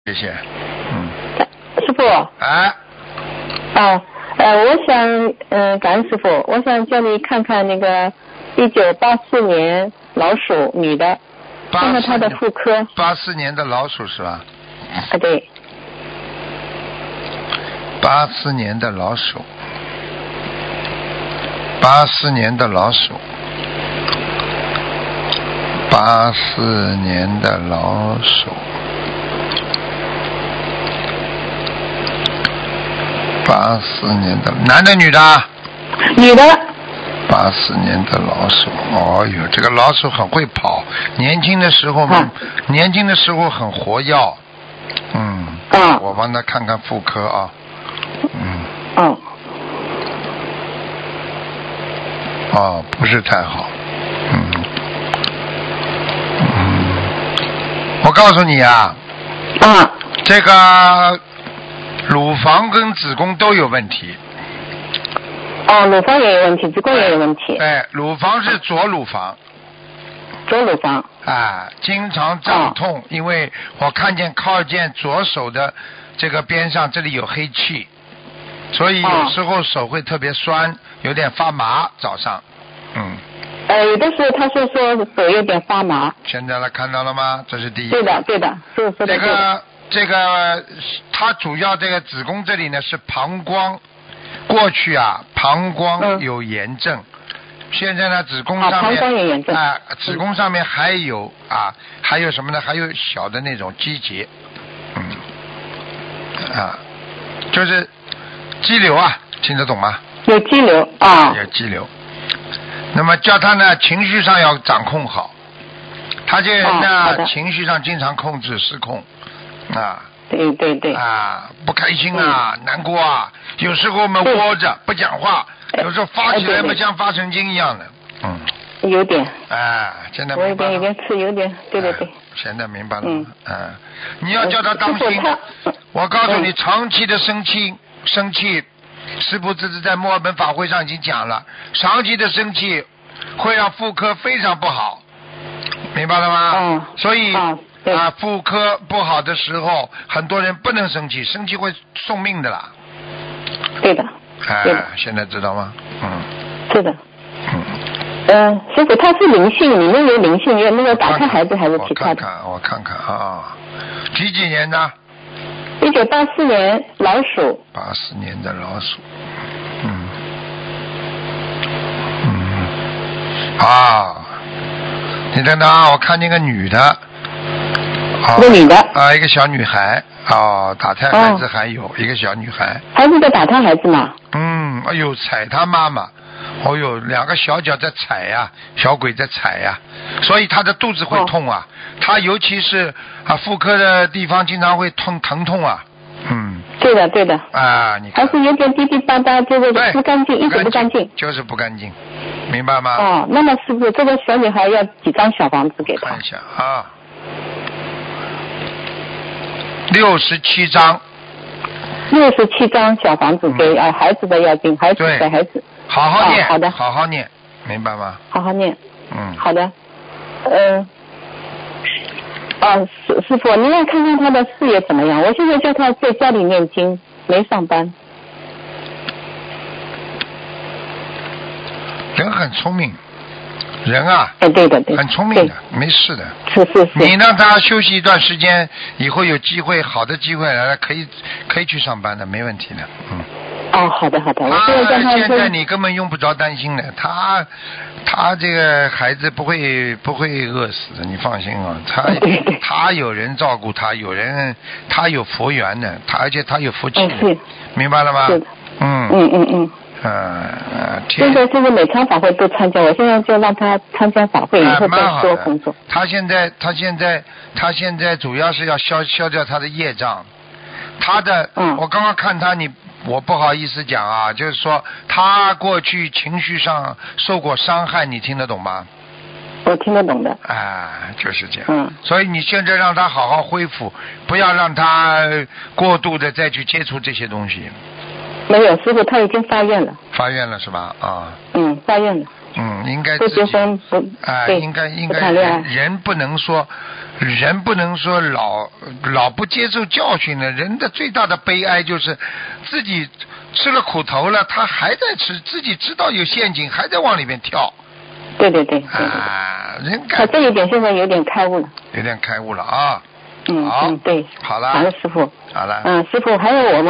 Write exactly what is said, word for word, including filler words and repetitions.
谢谢。嗯。 师傅。 哎。 啊，呃，我想，呃，感恩师傅，我想叫你看看那个一九八四年老鼠女的，看看她的妇科。 八四年的老鼠是吧？ 啊，对。 八四年的老鼠，八四年的老鼠，八四年的老鼠，八四年的男的女的？ 女的。 八四年的老鼠，哦哟，这个老鼠很会跑，年轻的时候，啊、年轻的时候很活跃，嗯， 啊， 我帮他看看妇科啊。嗯。 嗯。 哦，不是太好。嗯。嗯。我告诉你啊。 啊。 这个乳房跟子宫都有问题。 哦，乳房也有问题，子宫也有问题。 对，乳房是左乳房。 左乳房。 啊，经常胀痛，哦、因为我看见靠近左手的这个边上，这里有黑气。所以有时候手会特别酸，有点发麻，早上，嗯。 呃，有的时候他是说手有点发麻。 现在了，看到了吗？这是第一。 对的，对的，是是的。 这个这个，它主要这个子宫这里呢是膀胱，过去啊膀胱有炎症，嗯、现在呢子宫上面啊、 膀胱有炎症呃、子宫上面还有啊还有什么呢？还有小的那种积结，嗯，啊，就是。肌瘤啊，听得懂吗？ 有肌瘤啊。 有肌瘤。那么叫他呢，情绪上要掌控好。他这人呢， 啊、 情绪上经常控制失控啊。 对对对。 啊，不开心啊，嗯、难过啊，有时候我们窝着不讲话，有时候发起来嘛像发神经一样的。嗯。 有点。 哎，现在我有点有点吃有点，对对对。 哎、现在明白了。 嗯。 嗯。你要叫他当心。我告诉你，长期的生气。生气，师父这次在墨尔本法会上已经讲了，长期的生气会让妇科非常不好，明白了吗？ 嗯。 所以啊， 啊妇科不好的时候，很多人不能生气，生气会送命的啦。 对的。 哎、 对的， 现在知道吗？嗯。 是的。 嗯。 嗯、呃，师傅，他是灵性，里面有灵性，有那个打胎孩子还是其他的？ 我看看，我看看啊，几几年的？ 一九八四年老鼠。 八四年的老鼠，嗯嗯啊，你等等啊，我看见个女的，啊、 一个女的啊，一个小女孩啊，打胎孩子还有、哦、一个小女孩， 还是在打胎孩子嘛？ 嗯，哎呦，踩她妈妈，哦呦，两个小脚在踩呀、啊，小鬼在踩呀、啊，所以她的肚子会痛啊，她、哦、尤其是啊妇科的地方经常会痛疼痛啊，嗯。 对的，对的。 啊，你看。 还是有点滴滴答答，就是不干净，一直不干净。 就是不干净，明白吗？ 哦，那么是不是这个小女孩要几张小房子给她？ 看一下啊，六十七张。 六十七张小房子给啊、嗯、孩子的要紧，孩子给孩子。 好好念、 哦，好的， 好好念，明白吗？ 好好念。 嗯。 好的，嗯、呃。啊，师师傅，您要看看他的事业怎么样？我现在叫他在家里念经，没上班。 人很聪明，人啊， 哎，对的，对， 很聪明的，没事的。 是是是。 你让他休息一段时间，以后有机会，好的机会来了，可以可以去上班的，没问题的，嗯。 哦，好的好的，我现在他现在你根本用不着担心的，他他这个孩子不会不会饿死的，你放心啊，他他有人照顾他，有人他有佛缘的，他而且他有福气的， 嗯、 明白了吗？ 是的。 嗯嗯嗯嗯。 呃， 现在这个每场法会都参加，我现在就让他参加法会，以后再说工作。 他现在他现在他现在主要是要消消掉他的业障，他的， 嗯、 我刚刚看他你。我不好意思讲啊，就是说他过去情绪上受过伤害，你听得懂吗？ 我听得懂的。 哎，就是这样。 嗯。 所以你现在让他好好恢复，不要让他过度的再去接触这些东西。 没有，师傅他已经发愿了。 发愿了是吧？啊。 嗯，发愿了。 嗯，应该不结婚不。 哎、呃，应该应该人人不能说人不能说老老不接受教训呢，人的最大的悲哀就是自己吃了苦头了，他还在吃，自己知道有陷阱，还在往里面跳。 对对对。对对啊，人他这一点现在有点开悟了。 有点开悟了啊。 嗯好嗯，对。 好了。 感恩师傅。 好了。 嗯，师傅还有我们。